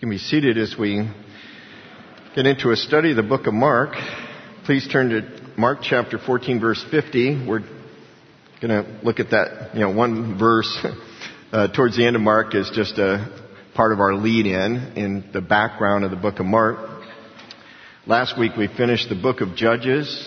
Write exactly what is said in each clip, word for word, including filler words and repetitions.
You can be seated as we get into a study of the book of Mark. Please turn to Mark chapter fourteen, verse fifty. We're going to look at that, you know, one verse uh, towards the end of Mark is just a part of our lead-in in the background of the book of Mark. Last week we finished the book of Judges,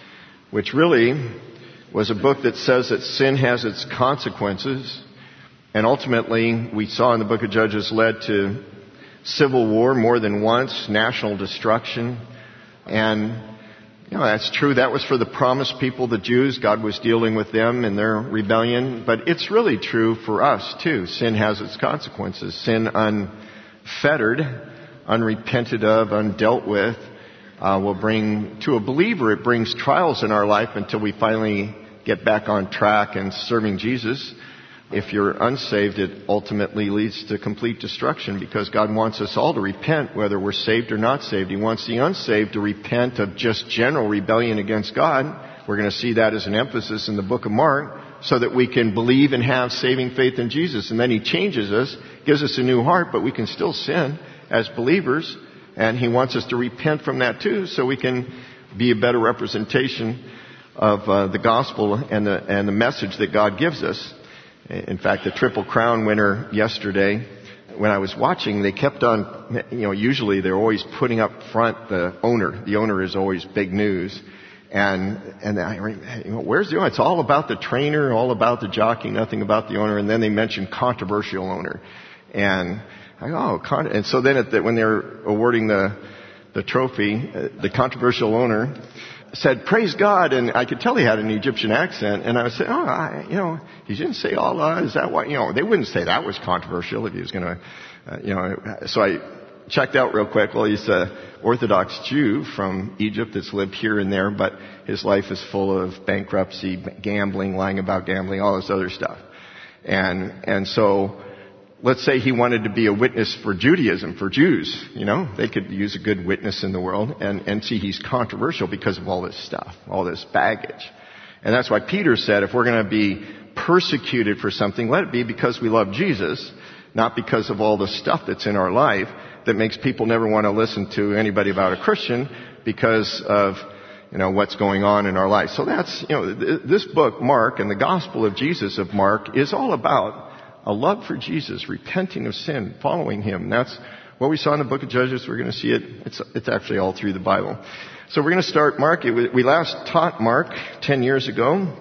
which really was a book that says that sin has its consequences. And ultimately, we saw in the book of Judges led to civil war more than once, national destruction. And, you know, that's true. That was for the promised people, the Jews. God was dealing with them and their rebellion. But it's really true for us, too. Sin has its consequences. Sin unfettered, unrepented of, undealt with, uh, will bring, to a believer, it brings trials in our life until we finally get back on track and serving Jesus. If you're unsaved, it ultimately leads to complete destruction because God wants us all to repent, whether we're saved or not saved. He wants the unsaved to repent of just general rebellion against God. We're going to see that as an emphasis in the book of Mark so that we can believe and have saving faith in Jesus. And then He changes us, gives us a new heart, but we can still sin as believers. And He wants us to repent from that too so we can be a better representation of uh, the gospel and the, and the message that God gives us. In fact, the Triple Crown winner yesterday, when I was watching, they kept on, you know, usually they're always putting up front the owner. The owner is always big news. And, and I, you know, where's the owner? It's all about the trainer, all about the jockey, nothing about the owner. And then they mentioned controversial owner. And I go, oh, con-. And so then at the, when they were awarding the, the trophy, uh, the controversial owner said, praise God, and I could tell he had an Egyptian accent, and I would say, oh, I, you know, he didn't say Allah, is that why, you know, they wouldn't say that was controversial if he was going to, uh, you know, so I checked out real quick. Well, he's an Orthodox Jew from Egypt that's lived here and there, but his life is full of bankruptcy, gambling, lying about gambling, all this other stuff. And, and so, let's say he wanted to be a witness for Judaism, for Jews, you know, they could use a good witness in the world and, and see he's controversial because of all this stuff, all this baggage. And that's why Peter said if we're going to be persecuted for something, let it be because we love Jesus, not because of all the stuff that's in our life that makes people never want to listen to anybody about a Christian because of, you know, what's going on in our life. So that's, you know, th- this book, Mark, and the Gospel of Jesus of Mark is all about a love for Jesus, repenting of sin, following Him. And that's what we saw in the book of Judges. We're going to see it. It's, it's actually all through the Bible. So we're going to start Mark. It, we last taught Mark ten years ago.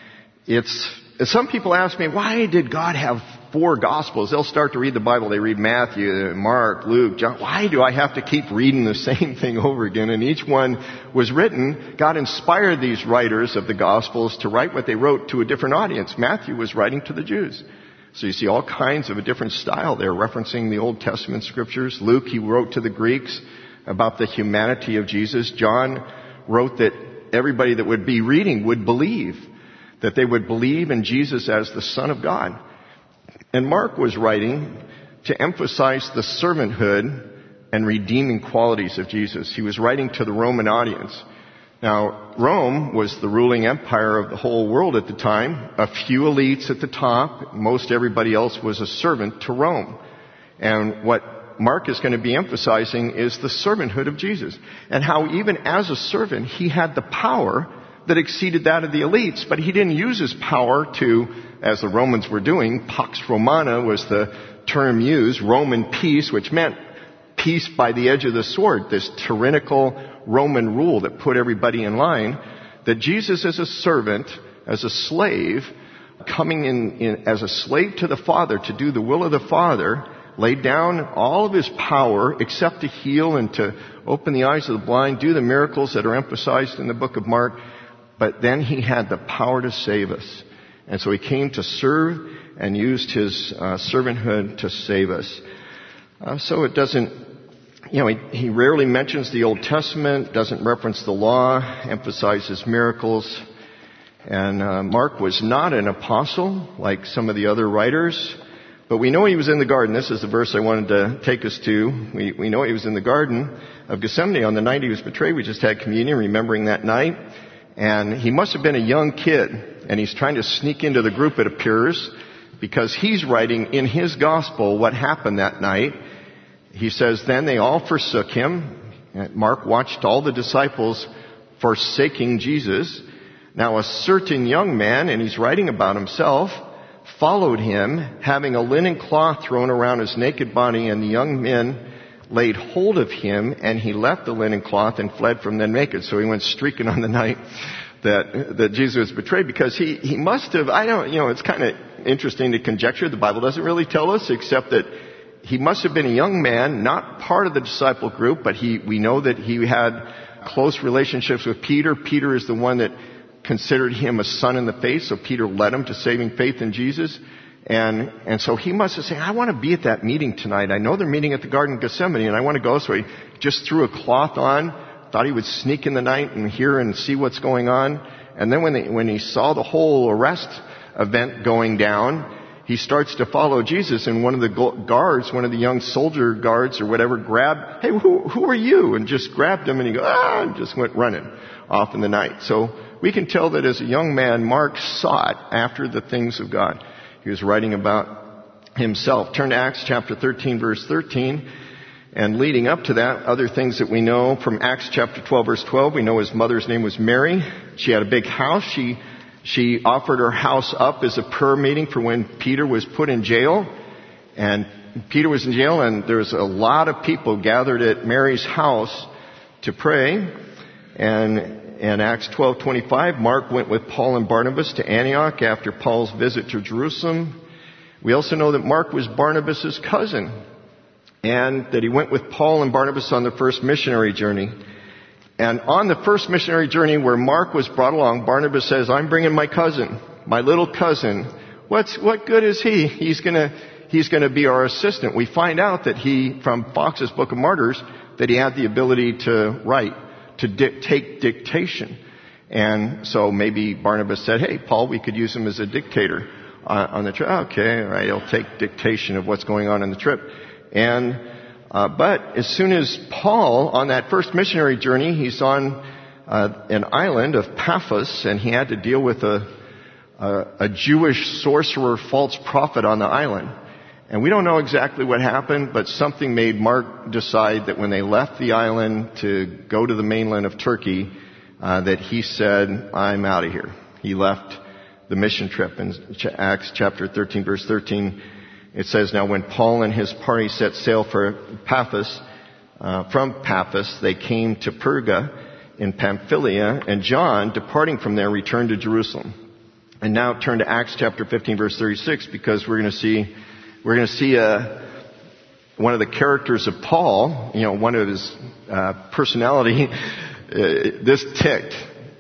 It's, some people ask me, why did God have four Gospels? They'll start to read the Bible. They read Matthew, Mark, Luke, John. Why do I have to keep reading the same thing over again? And each one was written. God inspired these writers of the Gospels to write what they wrote to a different audience. Matthew was writing to the Jews. So you see all kinds of a different style there, referencing the Old Testament scriptures. Luke, he wrote to the Greeks about the humanity of Jesus. John wrote that everybody that would be reading would believe, that they would believe in Jesus as the Son of God. And Mark was writing to emphasize the servanthood and redeeming qualities of Jesus. He was writing to the Roman audience. Now, Rome was the ruling empire of the whole world at the time. A few elites at the top. Most everybody else was a servant to Rome. And what Mark is going to be emphasizing is the servanthood of Jesus. And how even as a servant, He had the power that exceeded that of the elites. But He didn't use His power to, as the Romans were doing, Pax Romana was the term used, Roman peace, which meant peace by the edge of the sword, this tyrannical Roman rule that put everybody in line, that Jesus as a servant, as a slave, coming in, in as a slave to the Father to do the will of the Father, laid down all of His power except to heal and to open the eyes of the blind, do the miracles that are emphasized in the book of Mark, but then He had the power to save us. And so He came to serve and used His uh, servanthood to save us. Uh, so it doesn't You know, he, he rarely mentions the Old Testament, doesn't reference the law, emphasizes miracles. And uh, Mark was not an apostle like some of the other writers, but we know he was in the garden. This is the verse I wanted to take us to. We, we know he was in the Garden of Gethsemane on the night he was betrayed. We just had communion, remembering that night. And he must have been a young kid, and he's trying to sneak into the group, it appears, because he's writing in his gospel what happened that night. he says, then they all forsook him. Mark watched all the disciples forsaking Jesus. Now a certain young man, and he's writing about himself, followed him, having a linen cloth thrown around his naked body, and the young men laid hold of him, and he left the linen cloth and fled from them naked. So he went streaking on the night that that Jesus was betrayed, because he, he must have, I don't, you know, it's kind of interesting to conjecture. The Bible doesn't really tell us, except that he must have been a young man, not part of the disciple group, but he, we know that he had close relationships with Peter. Peter is the one that considered him a son in the faith, so Peter led him to saving faith in Jesus. And, and so he must have said, I want to be at that meeting tonight. I know they're meeting at the Garden of Gethsemane, and I want to go. So he just threw a cloth on, thought he would sneak in the night and hear and see what's going on. And then when, they, when he saw the whole arrest event going down, he starts to follow Jesus, and one of the guards, one of the young soldier guards or whatever, grabbed, hey, who, who are you? And just grabbed him, and he goes, ah, and just went running off in the night. So we can tell that as a young man, Mark sought after the things of God. He was writing about himself. Turn to Acts chapter thirteen, verse thirteen. And leading up to that, other things that we know from Acts chapter twelve, verse twelve, we know his mother's name was Mary. She had a big house. She She offered her house up as a prayer meeting for when Peter was put in jail. And Peter was in jail, and there was a lot of people gathered at Mary's house to pray. And in Acts twelve twenty-five, Mark went with Paul and Barnabas to Antioch after Paul's visit to Jerusalem. We also know that Mark was Barnabas' cousin, and that he went with Paul and Barnabas on the first missionary journey. And on the first missionary journey where Mark was brought along, Barnabas says, I'm bringing my cousin, my little cousin. What's, what good is he? He's gonna, he's gonna be our assistant. We find out that he, from Fox's Book of Martyrs, that he had the ability to write, to di- take dictation. And so maybe Barnabas said, hey, Paul, we could use him as a dictator uh, on the trip. Okay, all right, he'll take dictation of what's going on in the trip. And Uh, but as soon as Paul, on that first missionary journey, he's on uh, an island of Paphos, and he had to deal with a, a, a Jewish sorcerer, false prophet on the island. And we don't know exactly what happened, but something made Mark decide that when they left the island to go to the mainland of Turkey, uh, that he said, I'm out of here. He left the mission trip. In Acts chapter thirteen, verse thirteen, it says, now when Paul and his party set sail for Paphos, uh, from Paphos, they came to Perga in Pamphylia, and John, departing from there, returned to Jerusalem. And now turn to Acts chapter fifteen, verse thirty-six, because we're going to see, we're going to see a, one of the characters of Paul, you know, one of his uh, personality. Uh, this ticked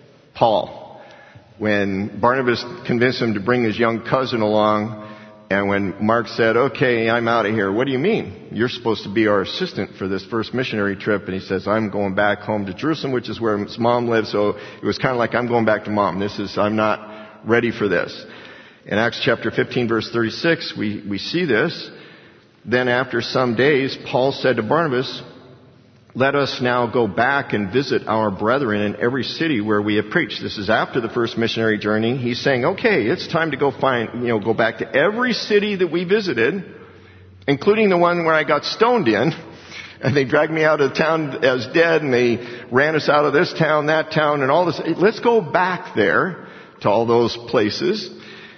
Paul when Barnabas convinced him to bring his young cousin along. And when Mark said, okay, I'm out of here, what do you mean? You're supposed to be our assistant for this first missionary trip. And he says, I'm going back home to Jerusalem, which is where his mom lives. So it was kind of like, I'm going back to mom. This is, I'm not ready for this. In Acts chapter fifteen, verse thirty-six, we, we see this. Then after some days, Paul said to Barnabas, let us now go back and visit our brethren in every city where we have preached. This is after the first missionary journey. He's saying, okay, it's time to go find, you know, go back to every city that we visited, including the one where I got stoned in. And they dragged me out of town as dead, and they ran us out of this town, that town, and all this. Let's go back there to all those places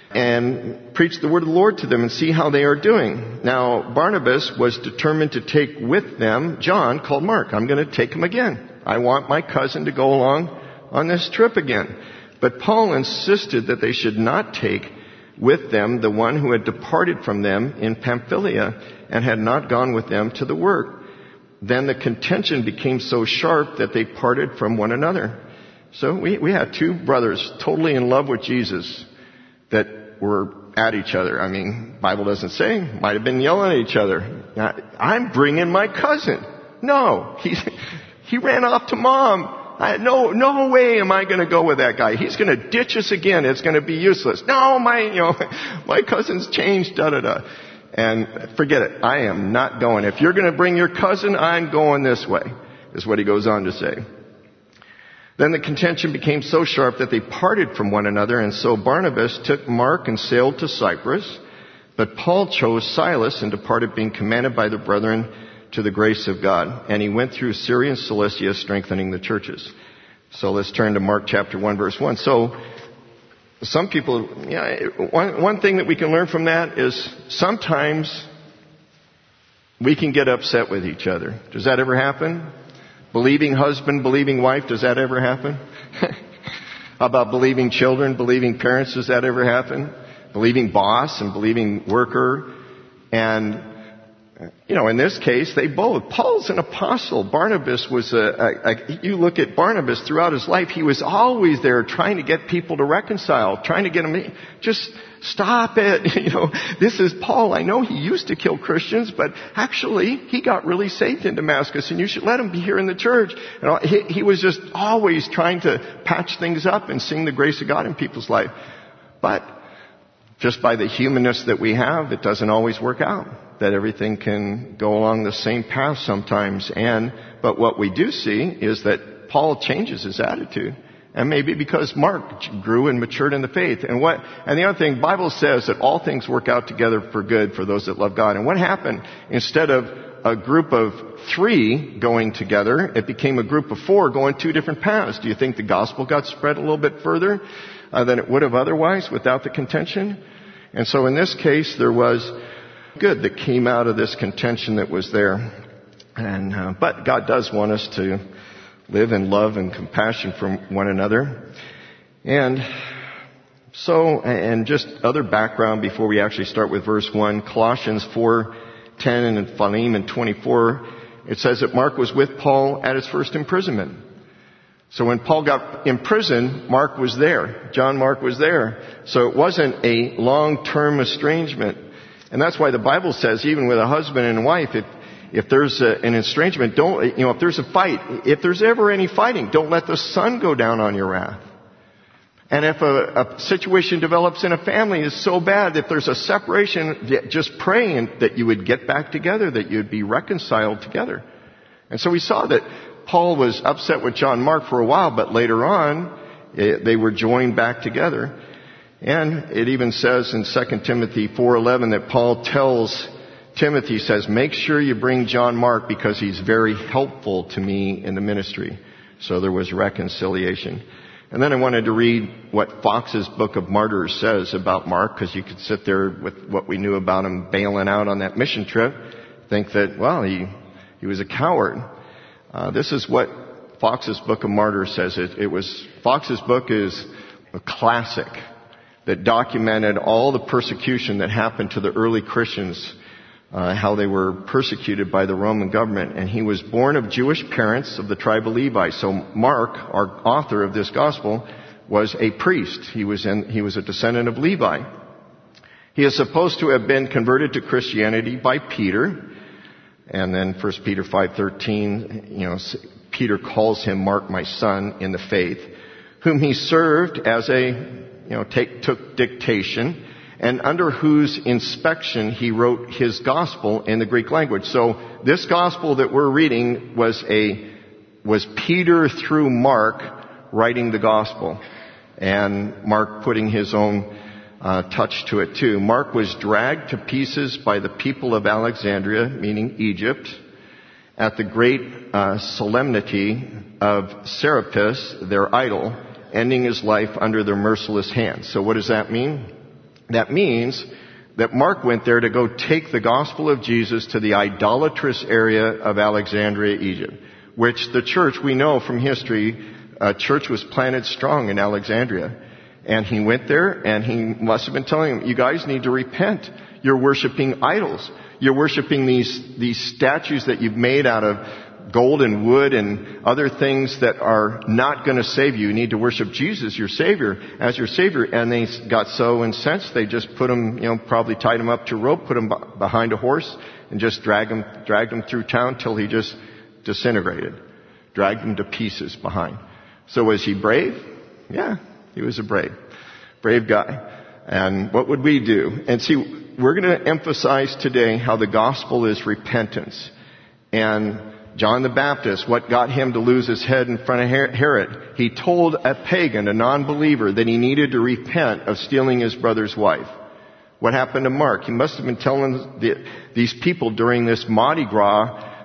and preach the word of the Lord to them and see how they are doing. Now, Barnabas was determined to take with them John, called Mark. I'm going to take him again. I want my cousin to go along on this trip again. But Paul insisted that they should not take with them the one who had departed from them in Pamphylia and had not gone with them to the work. Then the contention became so sharp that they parted from one another. So we, we had two brothers totally in love with Jesus that were at each other. I mean, Bible doesn't say. Might have been yelling at each other. I'm bringing my cousin. No, he he ran off to mom. I, no, no way am I going to go with that guy. He's going to ditch us again. It's going to be useless. No, my, you know, my cousin's changed. Da da da. And forget it. I am not going. If you're going to bring your cousin, I'm going this way. Is what he goes on to say. Then the contention became so sharp that they parted from one another, and so Barnabas took Mark and sailed to Cyprus. But Paul chose Silas and departed, being commanded by the brethren to the grace of God. And he went through Syria and Cilicia, strengthening the churches. So let's turn to Mark chapter one, verse one. So some people, yeah, one, one thing that we can learn from that is sometimes we can get upset with each other. Does that ever happen? Believing husband, believing wife, does that ever happen? How about believing children, believing parents, does that ever happen? Believing boss and believing worker. And, you know, in this case, they both. Paul's an apostle. Barnabas was a, a, a, you look at Barnabas throughout his life, he was always there trying to get people to reconcile, trying to get them, just stop it. You know, this is Paul. I know he used to kill Christians, but actually he got really saved in Damascus, and you should let him be here in the church. And he, he was just always trying to patch things up and sing the grace of God in people's life. But just by the humanness that we have, it doesn't always work out. That everything can go along the same path sometimes. And, but what we do see is that Paul changes his attitude. And maybe because Mark grew and matured in the faith. And what, and the other thing, the Bible says that all things work out together for good for those that love God. And what happened? Instead of a group of three going together, it became a group of four going two different paths. Do you think the gospel got spread a little bit further uh, than it would have otherwise without the contention? And so in this case, there was good that came out of this contention that was there. And, uh, but God does want us to live in love and compassion for one another. And so, and just other background before we actually start with verse one, Colossians four ten and Philemon twenty-four, it says that Mark was with Paul at his first imprisonment. So when Paul got imprisoned, Mark was there. John Mark was there. So it wasn't a long-term estrangement. And that's why the Bible says, even with a husband and a wife, if, if there's a, an estrangement, don't, you know, if there's a fight, if there's ever any fighting, don't let the sun go down on your wrath. And if a, a situation develops in a family is so bad, if there's a separation, just praying that you would get back together, that you'd be reconciled together. And so we saw that Paul was upset with John Mark for a while, but later on, it, they were joined back together. And it even says in Second Timothy four eleven that Paul tells Timothy, says, make sure you bring John Mark because he's very helpful to me in the ministry. So there was reconciliation. And then I wanted to read what Fox's Book of Martyrs says about Mark, because you could sit there with what we knew about him bailing out on that mission trip, think that, well, he, he was a coward. Uh, this is what Fox's Book of Martyrs says. It, it was, Fox's book is a classic that documented all the persecution that happened to the early Christians, uh, how they were persecuted by the Roman government. And he was born of Jewish parents of the tribe of Levi. So Mark, our author of this gospel, was a priest. He was in, he was a descendant of Levi. He is supposed to have been converted to Christianity by Peter. And then First Peter five thirteen, you know, Peter calls him Mark, my son, in the faith, whom he served as a, you know, take, took dictation, and under whose inspection he wrote his gospel in the Greek language. So this gospel that we're reading was a, was Peter through Mark writing the gospel, and Mark putting his own Uh, touch to it too. Mark was dragged to pieces by the people of Alexandria, meaning Egypt, at the great uh, solemnity of Serapis, their idol, ending his life under their merciless hands. So what does that mean? That means that Mark went there to go take the gospel of Jesus to the idolatrous area of Alexandria, Egypt, which the church, we know from history, a church was planted strong in Alexandria. And he went there, and he must have been telling them, you guys need to repent. You're worshiping idols. You're worshiping these, these statues that you've made out of gold and wood and other things that are not going to save you. You need to worship Jesus, your Savior, as your Savior. And they got so incensed, they just put him, you know, probably tied him up to a rope, put him behind a horse, and just dragged him, dragged him through town till he just disintegrated. Dragged him to pieces behind. So was he brave? Yeah. He was a brave, brave guy. And what would we do? And see, we're going to emphasize today how the gospel is repentance. And John the Baptist, what got him to lose his head in front of Herod? He told a pagan, a non-believer, that he needed to repent of stealing his brother's wife. What happened to Mark? He must have been telling the, these people during this Mardi Gras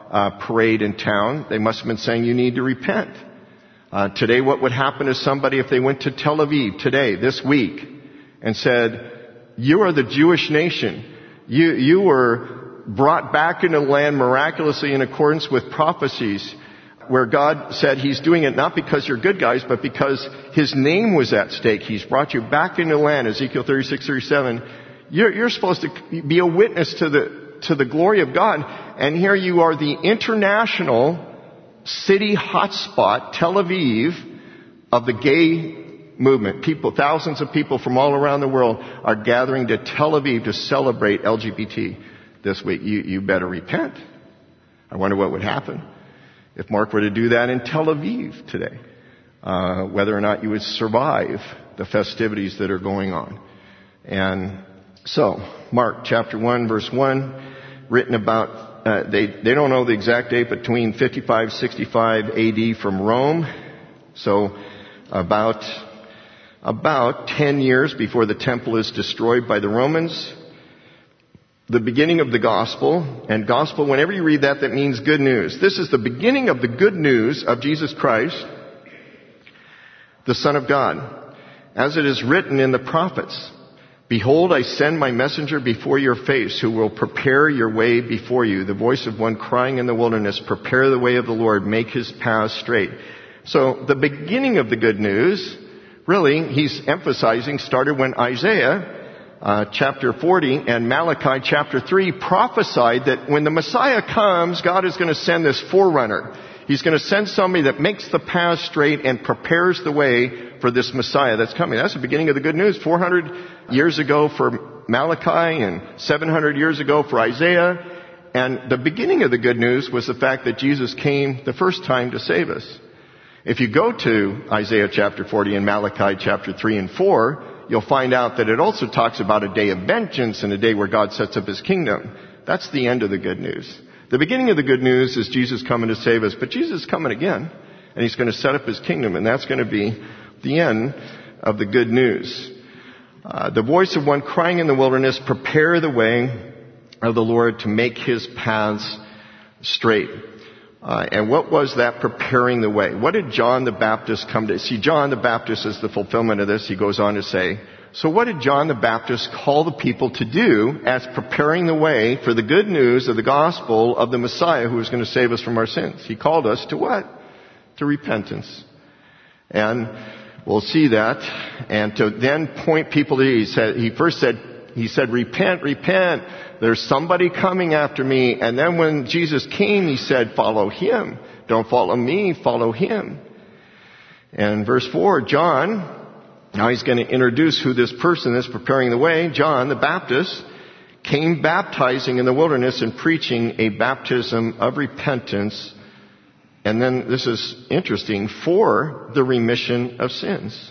uh, parade in town. They must have been saying, you need to repent. Uh, today, what would happen to somebody if they went to Tel Aviv today, this week, and said, you are the Jewish nation. You, you were brought back into the land miraculously in accordance with prophecies, where God said He's doing it not because you're good guys, but because His name was at stake. He's brought you back into the land, Ezekiel thirty-six, thirty-seven. You're, you're supposed to be a witness to the, to the glory of God. And here you are, the international city hotspot, Tel Aviv, of the gay movement. People, thousands of people from all around the world are gathering to Tel Aviv to celebrate L G B T this week. You, you better repent. I wonder what would happen if Mark were to do that in Tel Aviv today. Uh, whether or not you would survive the festivities that are going on. And so, Mark chapter one, verse one, written about Uh, they, they don't know the exact date, between fifty-five, sixty-five A D from Rome. So about, about ten years before the temple is destroyed by the Romans. The beginning of the gospel. And gospel, whenever you read that, that means good news. This is the beginning of the good news of Jesus Christ, the Son of God. As it is written in the prophets, behold, I send my messenger before your face, who will prepare your way before you. The voice of one crying in the wilderness, prepare the way of the Lord, make his paths straight. So the beginning of the good news, really, he's emphasizing, started when Isaiah uh, chapter forty and Malachi chapter three prophesied that when the Messiah comes, God is going to send this forerunner. He's going to send somebody that makes the path straight and prepares the way for this Messiah that's coming. That's the beginning of the good news. four hundred years ago for Malachi and seven hundred years ago for Isaiah. And the beginning of the good news was the fact that Jesus came the first time to save us. If you go to Isaiah chapter forty and Malachi chapter three and four, you'll find out that it also talks about a day of vengeance and a day where God sets up His kingdom. That's the end of the good news. The beginning of the good news is Jesus coming to save us, but Jesus is coming again, and He's going to set up His kingdom, and that's going to be the end of the good news. Uh, the voice of one crying in the wilderness, prepare the way of the Lord to make His paths straight. Uh, and what was that preparing the way? What did John the Baptist come to? See, John the Baptist is the fulfillment of this. He goes on to say, so what did John the Baptist call the people to do as preparing the way for the good news of the gospel of the Messiah who was going to save us from our sins? He called us to what? To repentance. And we'll see that. And to then point people to, he said, he first said, he said, repent, repent. There's somebody coming after me. And then when Jesus came, He said, follow Him. Don't follow me, follow Him. And verse four, John, now he's going to introduce who this person is preparing the way. John the Baptist came baptizing in the wilderness and preaching a baptism of repentance. And then this is interesting, for the remission of sins.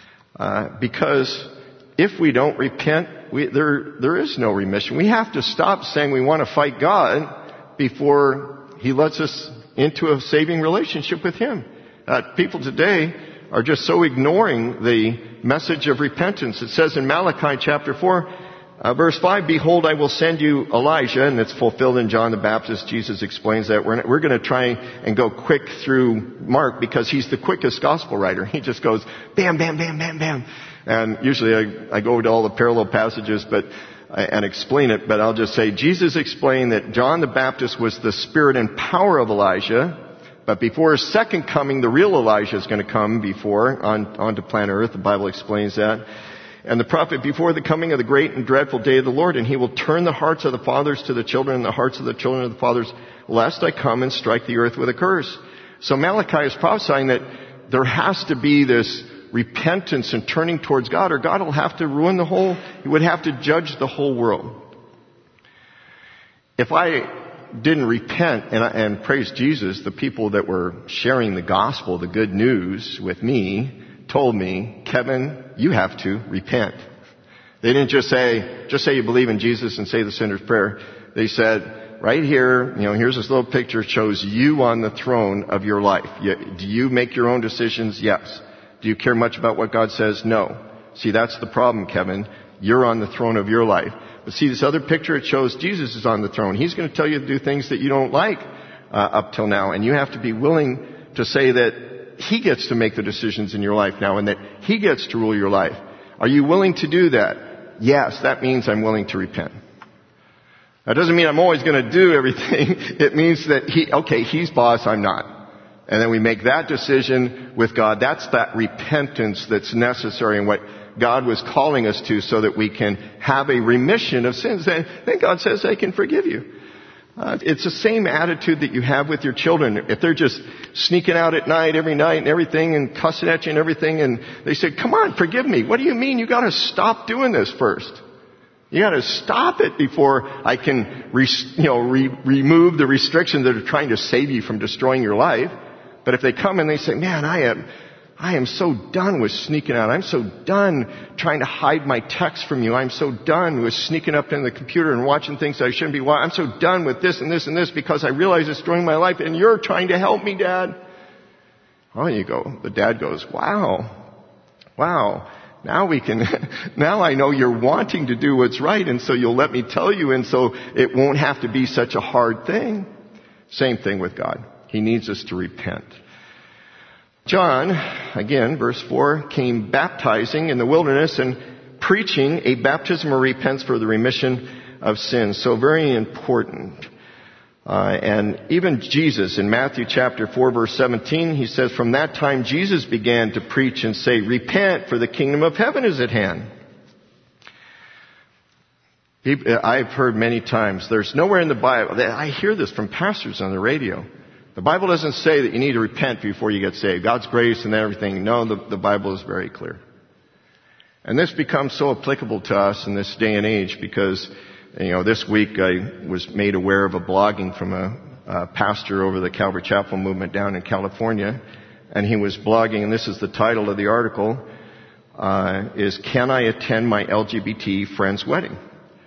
Uh, because if we don't repent, we, there there is no remission. We have to stop saying we want to fight God before He lets us into a saving relationship with Him. Uh, people today are just so ignoring the message of repentance. It says in Malachi chapter four, uh, verse five, behold, I will send you Elijah, and it's fulfilled in John the Baptist. Jesus explains that. We're, we're going to try and go quick through Mark because he's the quickest gospel writer. He just goes bam, bam, bam, bam, bam. And usually I, I go to all the parallel passages but and explain it, but I'll just say Jesus explained that John the Baptist was the spirit and power of Elijah. But before His second coming, the real Elijah is going to come before, on, onto planet Earth. The Bible explains that. And the prophet before the coming of the great and dreadful day of the Lord. And He will turn the hearts of the fathers to the children and the hearts of the children of the fathers, lest I come and strike the earth with a curse. So Malachi is prophesying that there has to be this repentance and turning towards God, or God will have to ruin the whole, He would have to judge the whole world. If I didn't repent, and, and praise Jesus, the people that were sharing the gospel, the good news with me, told me, Kevin, you have to repent. They didn't just say, just say you believe in Jesus and say the sinner's prayer. They said, right here, you know, here's this little picture, it shows you on the throne of your life. You, do you make your own decisions? Yes. Do you care much about what God says? No. See, that's the problem, Kevin. You're on the throne of your life. But see this other picture, it shows Jesus is on the throne. He's going to tell you to do things that you don't like. uh, up till now. And you have to be willing to say that He gets to make the decisions in your life now and that He gets to rule your life. Are you willing to do that? Yes, that means I'm willing to repent. That doesn't mean I'm always going to do everything. It means that He, okay, He's boss, I'm not. And then we make that decision with God. That's that repentance that's necessary and what God was calling us to so that we can have a remission of sins. Then, then God says, I can forgive you. Uh, it's the same attitude that you have with your children. If they're just sneaking out at night every night and everything and cussing at you and everything and they say, come on, forgive me. What do you mean? You gotta stop doing this first. You gotta stop it before I can, re- you know, re- remove the restrictions that are trying to save you from destroying your life. But if they come and they say, man, I am, I am so done with sneaking out. I'm so done trying to hide my text from you. I'm so done with sneaking up in the computer and watching things that I shouldn't be watching. I'm so done with this and this and this because I realize it's destroying my life and you're trying to help me, Dad. Oh, you go, the dad goes, wow, wow. Now we can, now I know you're wanting to do what's right and so you'll let me tell you and so it won't have to be such a hard thing. Same thing with God. He needs us to repent. John, again, verse four, came baptizing in the wilderness and preaching a baptism of repentance for the remission of sins. So very important. Uh, and even Jesus in Matthew chapter four verse seventeen, he says, from that time Jesus began to preach and say, repent for the kingdom of heaven is at hand. I've heard many times, there's nowhere in the Bible, I hear this from pastors on the radio. The Bible doesn't say that you need to repent before you get saved. God's grace and everything. No, the, the Bible is very clear. And this becomes so applicable to us in this day and age because, you know, this week I was made aware of a blogging from a, a pastor over the Calvary Chapel movement down in California. And he was blogging, and this is the title of the article, uh, is Can I Attend My L G B T Friend's Wedding?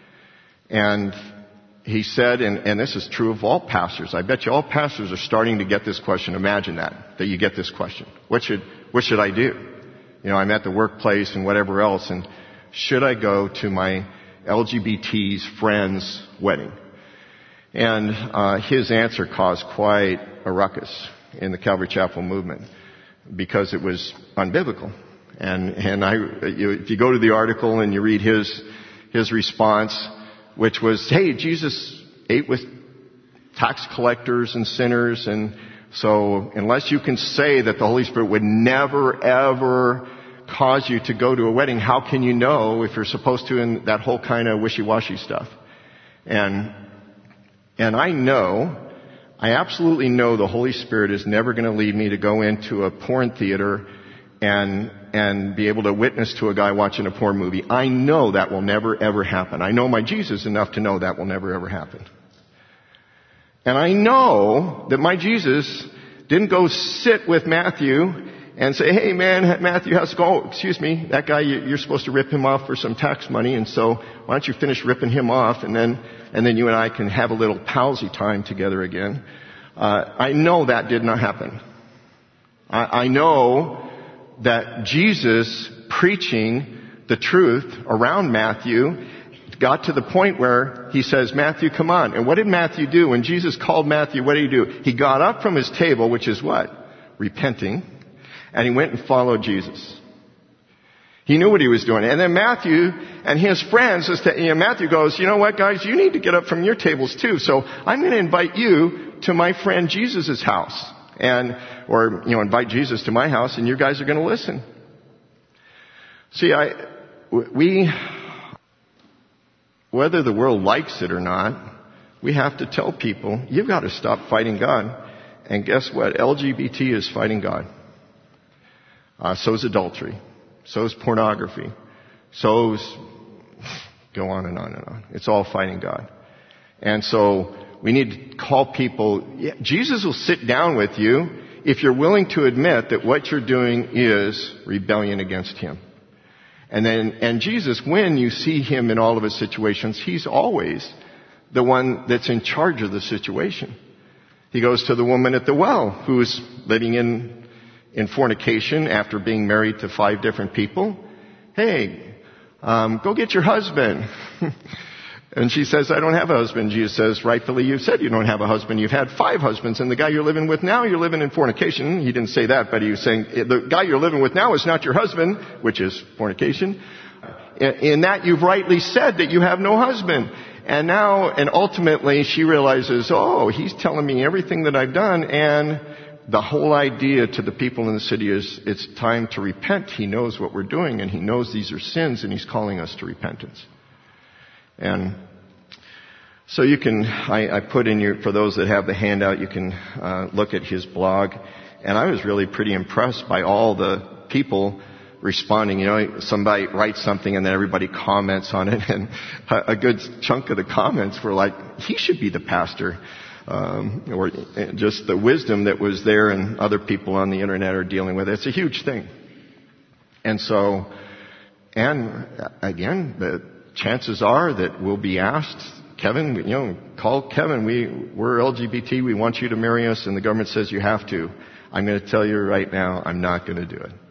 And he said, and, and this is true of all pastors. I bet you all pastors are starting to get this question. Imagine that, that you get this question. What should, what should I do? You know, I'm at the workplace and whatever else, and should I go to my L G B T's friend's wedding? And uh, his answer caused quite a ruckus in the Calvary Chapel movement because it was unbiblical. And and I, you, if you go to the article and you read his his response, which was, hey, Jesus ate with tax collectors and sinners, and so unless you can say that the Holy Spirit would never, ever cause you to go to a wedding, how can you know if you're supposed to, and that whole kind of wishy-washy stuff? And, and I know, I absolutely know the Holy Spirit is never going to lead me to go into a porn theater and and be able to witness to a guy watching a porn movie. I know that will never, ever happen. I know my Jesus enough to know that will never, ever happen. And I know that my Jesus didn't go sit with Matthew and say, hey man, Matthew, how's it going? Oh, excuse me, that guy, you're supposed to rip him off for some tax money, and so why don't you finish ripping him off, and then and then you and I can have a little palsy time together again. Uh, I know that did not happen. I, I know that Jesus preaching the truth around Matthew got to the point where he says, Matthew, come on. And what did Matthew do? When Jesus called Matthew, what did he do? He got up from his table, which is what? Repenting. And he went and followed Jesus. He knew what he was doing. And then Matthew and his friends, you know, Matthew goes, you know what, guys? You need to get up from your tables too. So I'm going to invite you to my friend Jesus' house. And, or, you know, invite Jesus to my house, and you guys are going to listen. See, I, we, whether the world likes it or not, we have to tell people, you've got to stop fighting God. And guess what? L G B T is fighting God. Uh, so is adultery. So is pornography. So is, go on and on and on. It's all fighting God. And so, we need to call people, yeah, Jesus will sit down with you if you're willing to admit that what you're doing is rebellion against Him. And then, and Jesus, when you see Him in all of His situations, He's always the one that's in charge of the situation. He goes to the woman at the well who's living in, in fornication after being married to five different people. Hey, um, go get your husband. And she says, I don't have a husband. Jesus says, rightfully you said you don't have a husband. You've had five husbands, and the guy you're living with now, you're living in fornication. He didn't say that, but he was saying, the guy you're living with now is not your husband, which is fornication. In that you've rightly said that you have no husband. And now, and ultimately she realizes, oh, he's telling me everything that I've done, and the whole idea to the people in the city is it's time to repent. He knows what we're doing, and he knows these are sins, and he's calling us to repentance. And so you can, I, I put in your, for those that have the handout, you can uh, look at his blog. And I was really pretty impressed by all the people responding. You know, somebody writes something and then everybody comments on it. And a, a good chunk of the comments were like, he should be the pastor. Um, or just the wisdom that was there and other people on the internet are dealing with it. It's a huge thing. And so, and again, the chances are that we'll be asked, Kevin, you know, call Kevin. We, we're L G B T. We want you to marry us. And the government says you have to. I'm going to tell you right now, I'm not going to do it.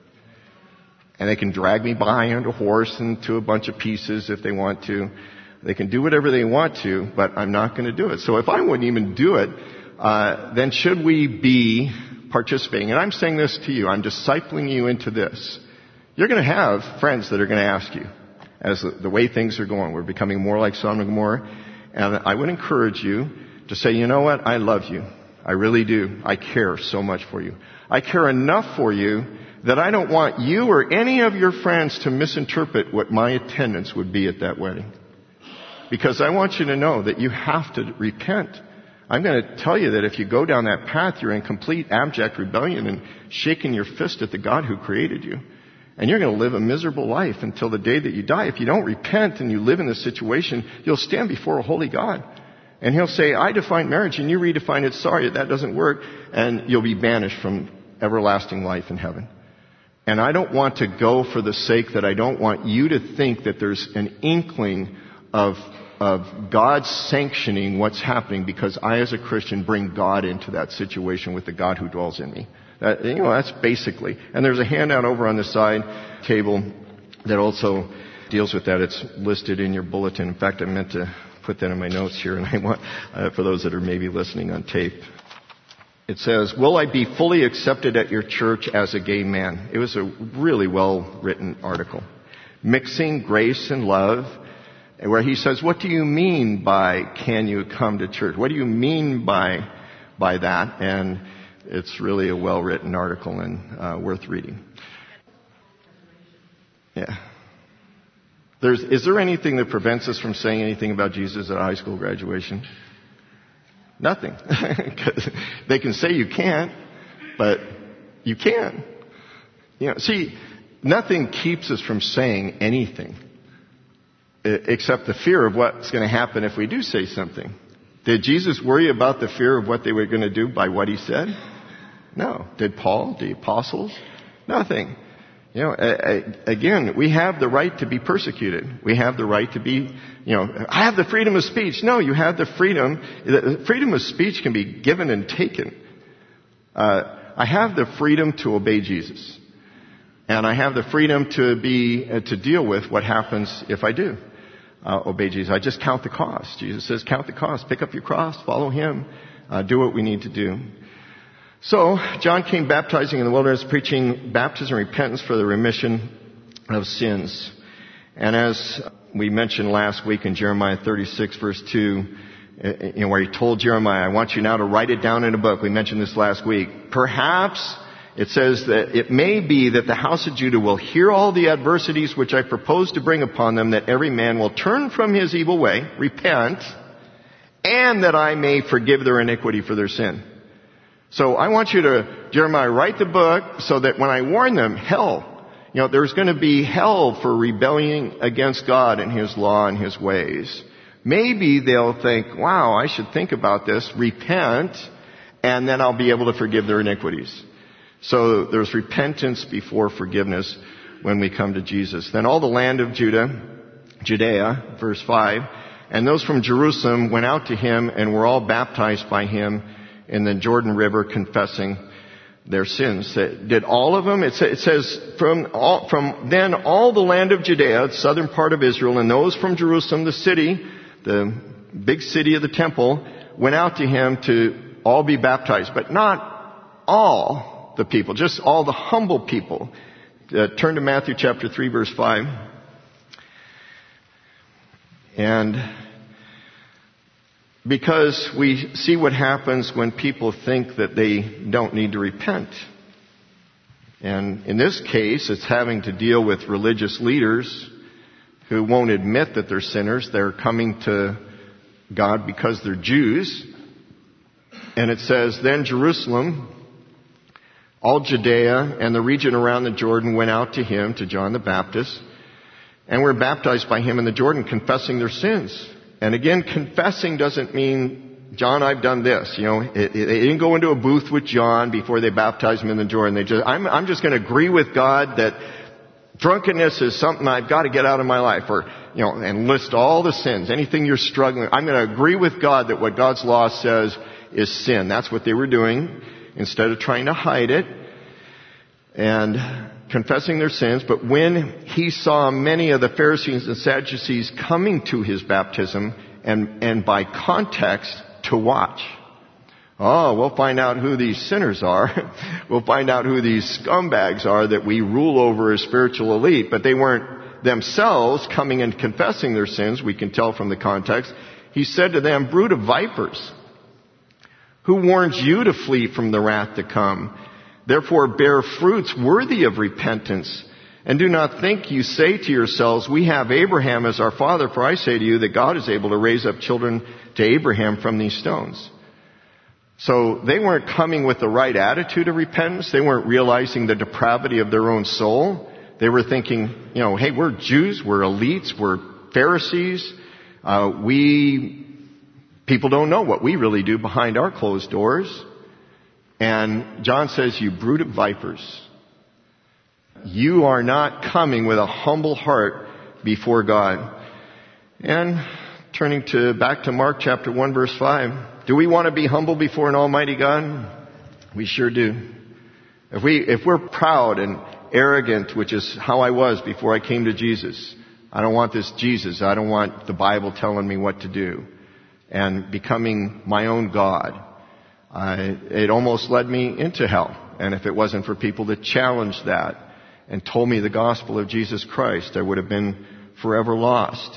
And they can drag me behind a horse into a bunch of pieces if they want to. They can do whatever they want to, but I'm not going to do it. So if I wouldn't even do it, uh, then should we be participating? And I'm saying this to you. I'm discipling you into this. You're going to have friends that are going to ask you, as the, the way things are going. We're becoming more like Sodom and Gomorrah. And I would encourage you to say, you know what? I love you. I really do. I care so much for you. I care enough for you that I don't want you or any of your friends to misinterpret what my attendance would be at that wedding. Because I want you to know that you have to repent. I'm going to tell you that if you go down that path, you're in complete abject rebellion and shaking your fist at the God who created you. And you're going to live a miserable life until the day that you die. If you don't repent and you live in this situation, you'll stand before a holy God. And he'll say, I define marriage, and you redefine it. Sorry, that doesn't work. And you'll be banished from everlasting life in heaven. And I don't want to go for the sake that I don't want you to think that there's an inkling of of God sanctioning what's happening because I, as a Christian, bring God into that situation with the God who dwells in me. That, you know, that's basically. And there's a handout over on the side table that also deals with that. It's listed in your bulletin. In fact, I meant to put that in my notes here, and I want, uh, for those that are maybe listening on tape. It says, will I be fully accepted at your church as a gay man? It was a really well-written article. Mixing grace and love, where he says, what do you mean by can you come to church? What do you mean by by that? And it's really a well-written article and uh, worth reading. Yeah. There's, is there anything that prevents us from saying anything about Jesus at a high school graduation? Nothing. They can say you can't, but you can. You know, see, nothing keeps us from saying anything except the fear of what's going to happen if we do say something. Did Jesus worry about the fear of what they were going to do by what he said? No. Did Paul? The apostles? Nothing. You know, again, we have the right to be persecuted. We have the right to be, you know, I have the freedom of speech. No, you have the freedom. The freedom of speech can be given and taken. Uh, I have the freedom to obey Jesus. And I have the freedom to be, uh, to deal with what happens if I do uh, obey Jesus. I just count the cost. Jesus says, count the cost. Pick up your cross. Follow him. Uh, do what we need to do. So, John came baptizing in the wilderness, preaching baptism and repentance for the remission of sins. And as we mentioned last week in Jeremiah thirty-six, verse two, you know, where he told Jeremiah, I want you now to write it down in a book. We mentioned this last week. Perhaps it says that it may be that the house of Judah will hear all the adversities which I propose to bring upon them, that every man will turn from his evil way, repent, and that I may forgive their iniquity for their sin. So I want you to, Jeremiah, write the book so that when I warn them, hell, you know, there's going to be hell for rebelling against God and his law and his ways. Maybe they'll think, wow, I should think about this, repent, and then I'll be able to forgive their iniquities. So there's repentance before forgiveness when we come to Jesus. Then all the land of Judah, Judea, verse five, and those from Jerusalem went out to him and were all baptized by him in the Jordan River, confessing their sins. Did all of them? It says, from all, from then all the land of Judea, the southern part of Israel, and those from Jerusalem, the city, the big city of the temple, went out to him to all be baptized, but not all the people, just all the humble people. Uh, turn to Matthew chapter three, verse five. And because we see what happens when people think that they don't need to repent. And in this case, it's having to deal with religious leaders who won't admit that they're sinners. They're coming to God because they're Jews. And it says, then Jerusalem, all Judea, and the region around the Jordan went out to him, to John the Baptist, and were baptized by him in the Jordan, confessing their sins. And again, confessing doesn't mean, John, I've done this. You know, it, it, they didn't go into a booth with John before they baptized him in the Jordan. They just, I'm, I'm just going to agree with God that drunkenness is something I've got to get out of my life, or, you know, and list all the sins, anything you're struggling. I'm going to agree with God that what God's law says is sin. That's what they were doing instead of trying to hide it and confessing their sins. But when he saw many of the Pharisees and Sadducees coming to his baptism, and, and by context, to watch. Oh, we'll find out who these sinners are. We'll find out who these scumbags are that we rule over as spiritual elite. But they weren't themselves coming and confessing their sins. We can tell from the context. He said to them, brood of vipers, who warns you to flee from the wrath to come? Therefore bear fruits worthy of repentance. And do not think you say to yourselves, we have Abraham as our father, for I say to you that God is able to raise up children to Abraham from these stones. So they weren't coming with the right attitude of repentance. They weren't realizing the depravity of their own soul. They were thinking, you know, hey, we're Jews, we're elites, we're Pharisees. Uh, we, people don't know what we really do behind our closed doors. And John says, you brood of vipers. You are not coming with a humble heart before God. And turning to back to Mark chapter one, verse five. Do we want to be humble before an almighty God? We sure do. If we, if we're proud and arrogant, which is how I was before I came to Jesus, I don't want this Jesus. I don't want the Bible telling me what to do. And becoming my own God. I, it almost led me into hell. And if it wasn't for people that challenged that and told me the gospel of Jesus Christ, I would have been forever lost.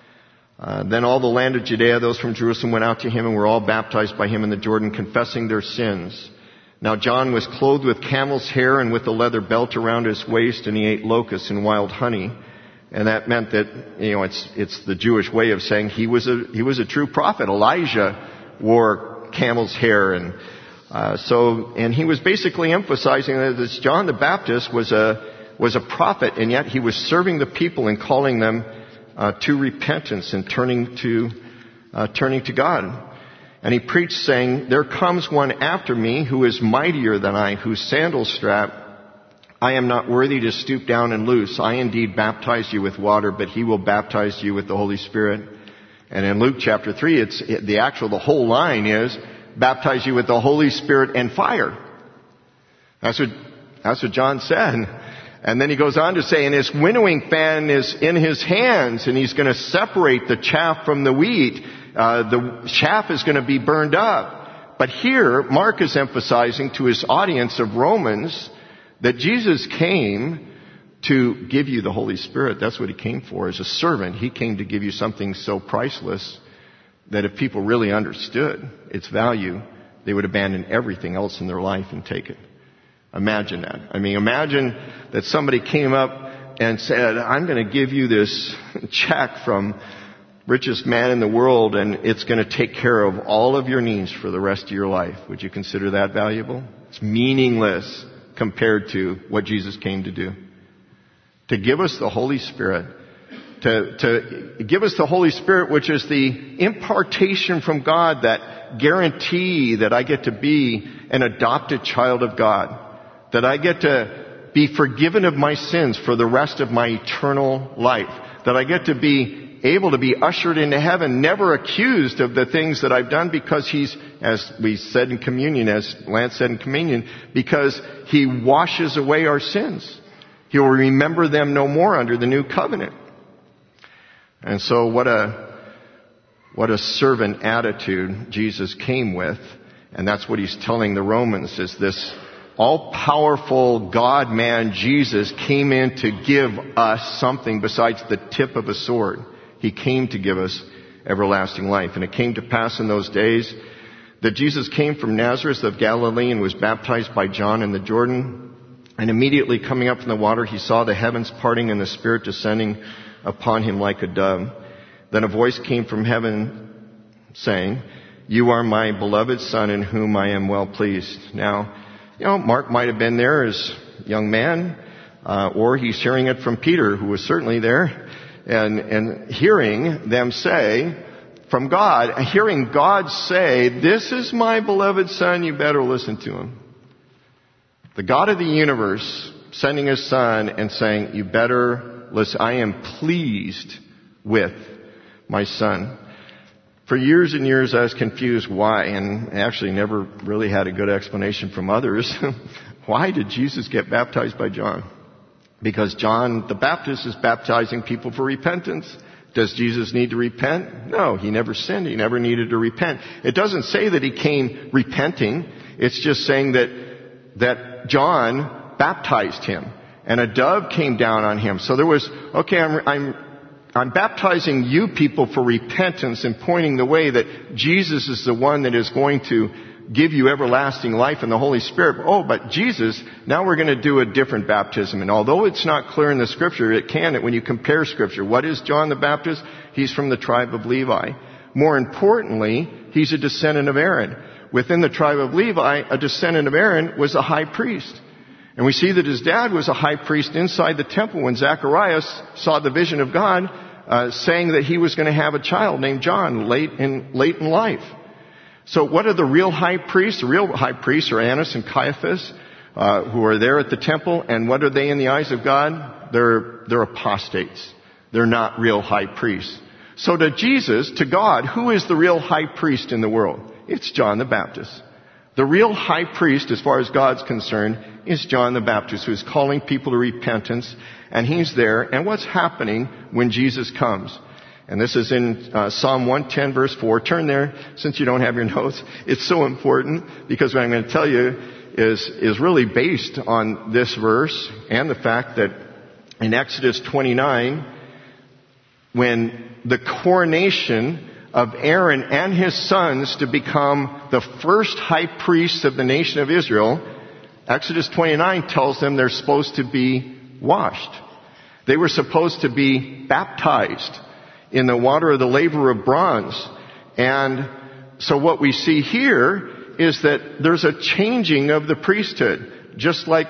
Uh, then all the land of Judea, those from Jerusalem, went out to him and were all baptized by him in the Jordan, confessing their sins. Now John was clothed with camel's hair and with a leather belt around his waist, and he ate locusts and wild honey. And that meant that, you know, it's it's the Jewish way of saying he was a he was a true prophet. Elijah wore camel's hair, and uh, so and he was basically emphasizing that this John the Baptist was a was a prophet, and yet he was serving the people and calling them uh, to repentance and turning to uh, turning to God. And he preached, saying, "There comes one after me who is mightier than I, whose sandal strap I am not worthy to stoop down and loose. I indeed baptize you with water, but he will baptize you with the Holy Spirit." And in Luke chapter three, it's it, the actual, the whole line is, baptize you with the Holy Spirit and fire. That's what, that's what John said. And then he goes on to say, and his winnowing fan is in his hands, and he's going to separate the chaff from the wheat. Uh, the chaff is going to be burned up. But here, Mark is emphasizing to his audience of Romans that Jesus came to give you the Holy Spirit. That's what he came for. As a servant, he came to give you something so priceless that if people really understood its value, they would abandon everything else in their life and take it. Imagine that. I mean, imagine that somebody came up and said, I'm going to give you this check from richest man in the world, and it's going to take care of all of your needs for the rest of your life. Would you consider that valuable? It's meaningless compared to what Jesus came to do. To give us the Holy Spirit. To, to give us the Holy Spirit, which is the impartation from God, that guarantee that I get to be an adopted child of God. That I get to be forgiven of my sins for the rest of my eternal life. That I get to be able to be ushered into heaven, never accused of the things that I've done, because he's, as we said in communion, as Lance said in communion, because he washes away our sins. He will remember them no more under the new covenant. And so what a, What a servant attitude Jesus came with. And that's what he's telling the Romans, is this all-powerful God-man Jesus came in to give us something besides the tip of a sword. He came to give us everlasting life. And it came to pass in those days that Jesus came from Nazareth of Galilee and was baptized by John in the Jordan. And immediately coming up from the water, he saw the heavens parting and the Spirit descending upon him like a dove. Then a voice came from heaven saying, "You are my beloved Son in whom I am well pleased." Now, you know, Mark might have been there as a young man, uh, or he's hearing it from Peter, who was certainly there, and, and hearing them say, from God, hearing God say, "This is my beloved Son, you better listen to him." The God of the universe sending his Son and saying, "You better listen, I am pleased with my Son." For years and years I was confused why, and actually never really had a good explanation from others. Why did Jesus get baptized by John? Because John the Baptist is baptizing people for repentance. Does Jesus need to repent? No, he never sinned. He never needed to repent. It doesn't say that he came repenting. It's just saying that, that John baptized him and a dove came down on him. So there was, okay, I'm, I'm, I'm baptizing you people for repentance and pointing the way that Jesus is the one that is going to give you everlasting life in the Holy Spirit. Oh, but Jesus, now we're going to do a different baptism. And although it's not clear in the Scripture, it can, when you compare Scripture. What is John the Baptist? He's from the tribe of Levi. More importantly, he's a descendant of Aaron. Within the tribe of Levi, a descendant of Aaron was a high priest. And we see that his dad was a high priest inside the temple when Zacharias saw the vision of God, uh, saying that he was going to have a child named John late in, late in life. So what are the real high priests? The real high priests are Annas and Caiaphas, uh, who are there at the temple. And what are they in the eyes of God? They're, they're apostates. They're not real high priests. So to Jesus, to God, who is the real high priest in the world? It's John the Baptist. The real high priest, as far as God's concerned, is John the Baptist, who is calling people to repentance. And he's there. And what's happening when Jesus comes? And this is in uh, Psalm one ten, verse four. Turn there, since you don't have your notes. It's so important, because what I'm going to tell you is, is really based on this verse and the fact that in Exodus twenty-nine, when the coronation of Aaron and his sons to become the first high priests of the nation of Israel, Exodus twenty-nine tells them they're supposed to be washed. They were supposed to be baptized in the water of the laver of bronze. And so what we see here is that there's a changing of the priesthood, just like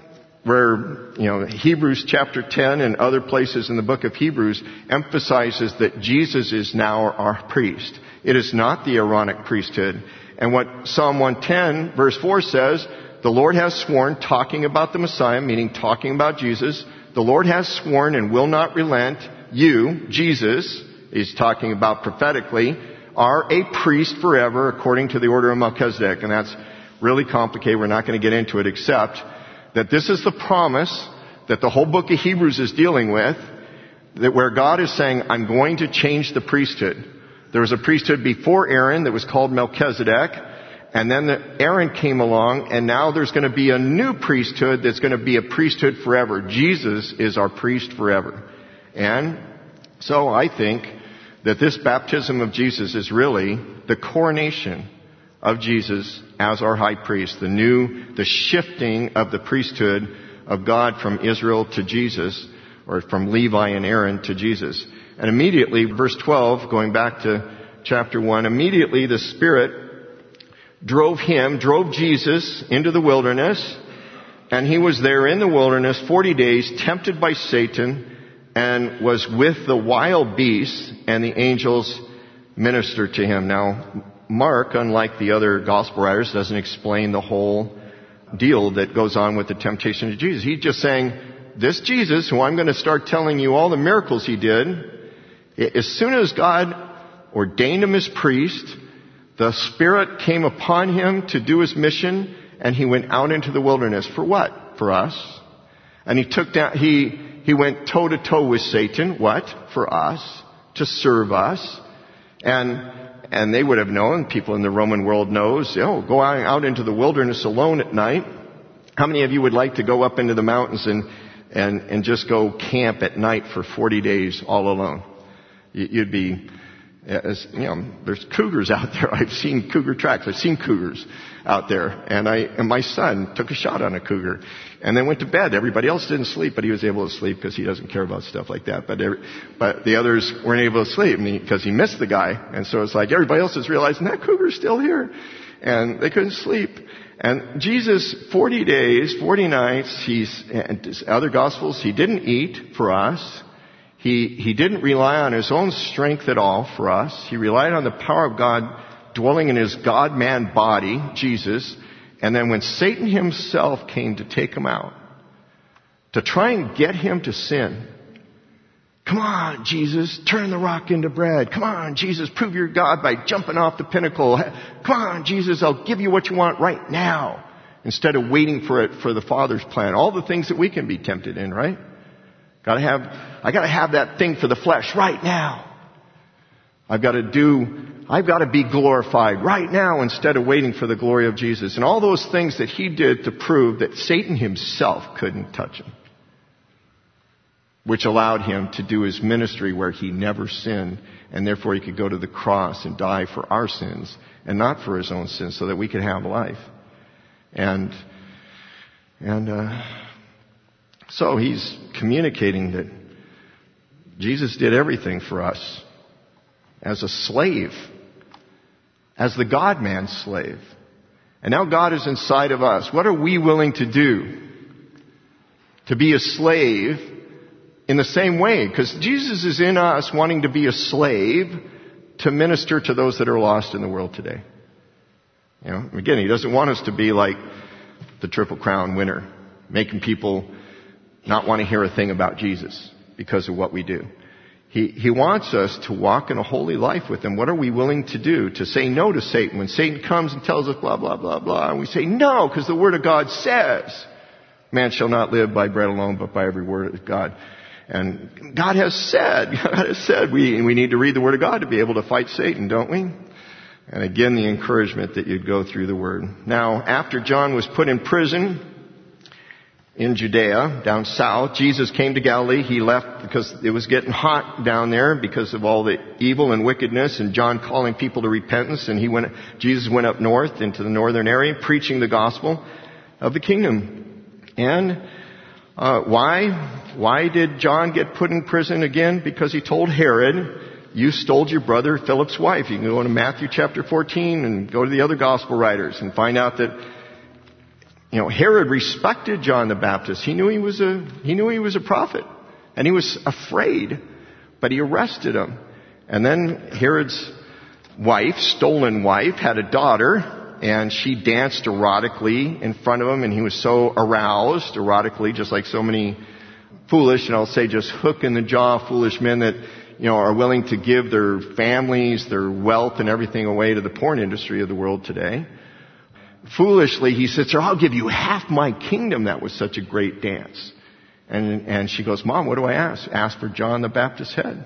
where, you know, Hebrews chapter ten and other places in the book of Hebrews emphasizes that Jesus is now our priest. It is not the Aaronic priesthood. And what Psalm one ten verse four says, the Lord has sworn, talking about the Messiah, meaning talking about Jesus, the Lord has sworn and will not relent. You, Jesus, he's talking about prophetically, are a priest forever according to the order of Melchizedek. And that's really complicated. We're not going to get into it, except that this is the promise that the whole book of Hebrews is dealing with, that where God is saying, I'm going to change the priesthood. There was a priesthood before Aaron that was called Melchizedek, and then the Aaron came along, and now there's going to be a new priesthood that's going to be a priesthood forever. Jesus is our priest forever. And so I think that this baptism of Jesus is really the coronation of Jesus as our high priest, the new, the shifting of the priesthood of God from Israel to Jesus, or from Levi and Aaron to Jesus. And immediately, verse twelve, going back to chapter one, immediately the Spirit drove him, drove Jesus into the wilderness, and he was there in the wilderness forty days, tempted by Satan, and was with the wild beasts, and the angels ministered to him. Now, Mark, unlike the other gospel writers, doesn't explain the whole deal that goes on with the temptation of Jesus. He's just saying, this Jesus, who I'm going to start telling you all the miracles he did, as soon as God ordained him as priest, the Spirit came upon him to do his mission, and he went out into the wilderness. For what? For us. And he took down, he, he went toe to toe with Satan. What? For us. To serve us. And and they would have known, people in the Roman world knows, oh, go out into the wilderness alone at night. How many of you would like to go up into the mountains and and and just go camp at night for forty days all alone? You'd be, as, you know, there's cougars out there. I've seen cougar tracks. I've seen cougars out there. And I and my son took a shot on a cougar and then went to bed. Everybody else didn't sleep, but he was able to sleep because he doesn't care about stuff like that. But every, but the others weren't able to sleep because he missed the guy. And so it's like everybody else is realizing that cougar's still here. And they couldn't sleep. And Jesus, forty days, forty nights, he's, and other Gospels, he didn't eat for us. He, he didn't rely on his own strength at all for us. He relied on the power of God dwelling in his God-man body, Jesus. And then when Satan himself came to take him out, to try and get him to sin, come on, Jesus, turn the rock into bread. Come on, Jesus, prove you're God by jumping off the pinnacle. Come on, Jesus, I'll give you what you want right now. Instead of waiting for it for the Father's plan. All the things that we can be tempted in, right? Gotta have, I gotta have that thing for the flesh right now. I've gotta do, I've gotta be glorified right now instead of waiting for the glory of Jesus. And all those things that he did to prove that Satan himself couldn't touch him. Which allowed him to do his ministry where he never sinned, and therefore he could go to the cross and die for our sins and not for his own sins, so that we could have life. And and uh, so he's communicating that Jesus did everything for us as a slave, as the God-man slave. And now God is inside of us. What are we willing to do to be a slave in the same way? Because Jesus is in us wanting to be a slave to minister to those that are lost in the world today. You know, again, he doesn't want us to be like the Triple Crown winner, making people not want to hear a thing about Jesus because of what we do. He, he wants us to walk in a holy life with him. What are we willing to do? To say no to Satan. When Satan comes and tells us blah, blah, blah, blah, and we say no because the Word of God says, man shall not live by bread alone, but by every word of God. And God has said, God has said, we, we need to read the Word of God to be able to fight Satan, don't we? And again, the encouragement that you'd go through the Word. Now, after John was put in prison in Judea, down south, Jesus came to Galilee. He left because it was getting hot down there because of all the evil and wickedness, and John calling people to repentance. And he went, Jesus went up north into the northern area, preaching the gospel of the kingdom. And uh, why? Why did John get put in prison again? Because he told Herod, you stole your brother Philip's wife. You can go to Matthew chapter fourteen and go to the other gospel writers and find out that, you know, Herod respected John the Baptist. He knew he was a, he knew he was a prophet. And he was afraid, but he arrested him. And then Herod's wife, stolen wife, had a daughter, and she danced erotically in front of him, and he was so aroused erotically, just like so many foolish, and I'll say just hook in the jaw foolish men that, you know, are willing to give their families, their wealth and everything away to the porn industry of the world today. Foolishly, he says, "Sir, I'll give you half my kingdom." That was such a great dance. And, and she goes, "Mom, what do I ask?" Ask for John the Baptist's head.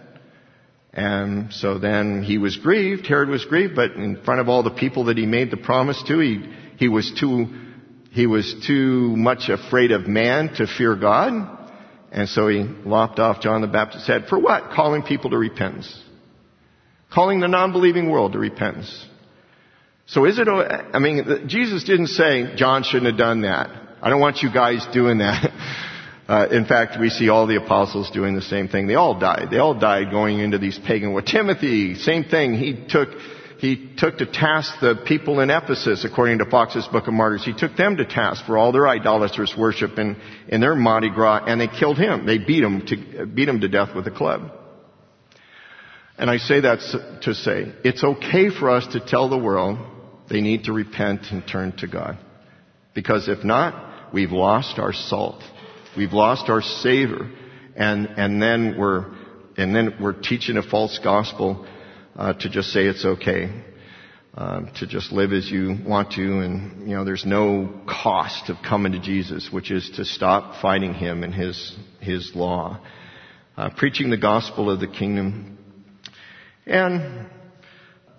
And so then he was grieved, Herod was grieved, but in front of all the people that he made the promise to, he, he was too, he was too much afraid of man to fear God. And so he lopped off John the Baptist's head. For what? Calling people to repentance. Calling the non-believing world to repentance. So is it, I mean, Jesus didn't say, John shouldn't have done that. I don't want you guys doing that. Uh, in fact, we see all the apostles doing the same thing. They all died. They all died going into these pagan wars. Timothy, same thing. He took, he took to task the people in Ephesus, according to Fox's Book of Martyrs. He took them to task for all their idolatrous worship in, in their Mardi Gras, and they killed him. They beat him to, beat him to death with a club. And I say that to say, it's okay for us to tell the world they need to repent and turn to God. Because if not, we've lost our salt. We've lost our savor. And, and then we're, and then we're teaching a false gospel, uh, to just say it's okay. Uh, to just live as you want to, and, you know, there's no cost of coming to Jesus, which is to stop fighting him and his, his law. Uh, preaching the gospel of the kingdom. And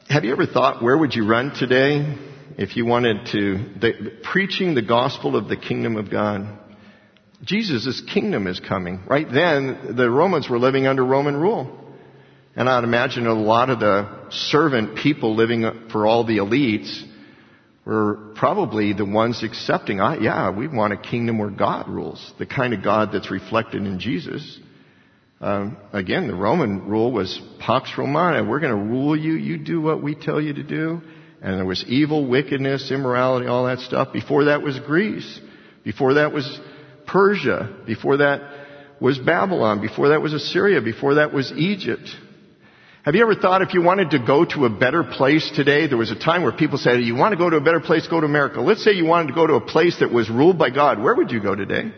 have you ever thought, where would you run today if you wanted to, the, preaching the gospel of the kingdom of God? Jesus' kingdom is coming. Right then, the Romans were living under Roman rule. And I'd imagine a lot of the servant people living for all the elites were probably the ones accepting, ah, yeah, we want a kingdom where God rules, the kind of God that's reflected in Jesus. Um, again, the Roman rule was Pax Romana. We're going to rule you. You do what we tell you to do. And there was evil, wickedness, immorality, all that stuff. Before that was Greece. Before that was Persia. Before that was Babylon. Before that was Assyria. Before that was Egypt. Have you ever thought if you wanted to go to a better place today, there was a time where people said, you want to go to a better place, go to America. Let's say you wanted to go to a place that was ruled by God. Where would you go today?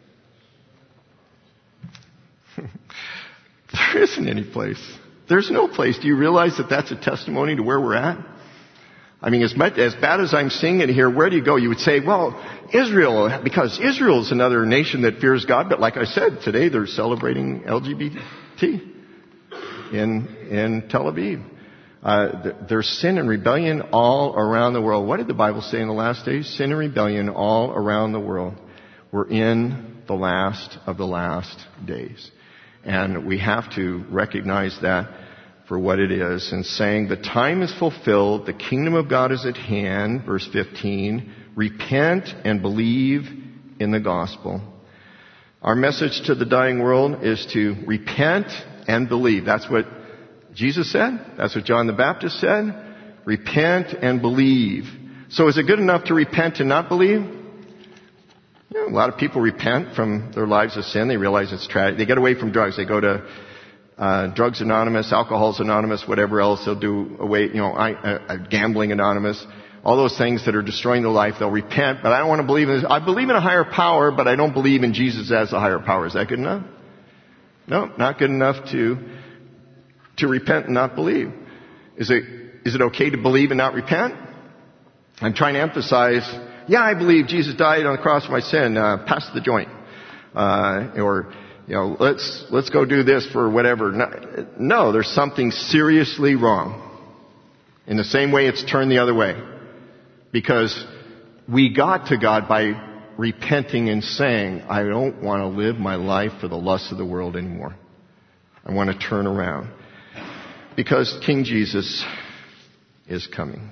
There isn't any place. There's no place. Do you realize that that's a testimony to where we're at? I mean, as much, as bad as I'm seeing it here, where do you go? You would say, well, Israel, because Israel is another nation that fears God. But like I said, today they're celebrating L G B T in, in Tel Aviv. Uh, there's sin and rebellion all around the world. What did the Bible say in the last days? Sin and rebellion all around the world. We're in the last of the last days. And we have to recognize that for what it is, and saying the time is fulfilled, the kingdom of God is at hand, verse fifteen, repent and believe in the gospel. Our message to the dying world is to repent and believe. That's what Jesus said. That's what John the Baptist said. Repent and believe. So is it good enough to repent and not believe? You know, a lot of people repent from their lives of sin. They realize it's tragic. They get away from drugs. They go to uh, Drugs Anonymous, Alcohol's Anonymous, whatever else. They'll do away, you know, I, uh, Gambling Anonymous. All those things that are destroying their life, they'll repent. But I don't want to believe in this. I believe in a higher power, but I don't believe in Jesus as a higher power. Is that good enough? No, not good enough to to repent and not believe. Is it is it okay to believe and not repent? I'm trying to emphasize, yeah, I believe Jesus died on the cross for my sin. Uh, pass the joint, uh, or you know, let's let's go do this for whatever. No, no, there's something seriously wrong. In the same way, it's turned the other way, because we got to God by repenting and saying, I don't want to live my life for the lusts of the world anymore. I want to turn around, because King Jesus is coming.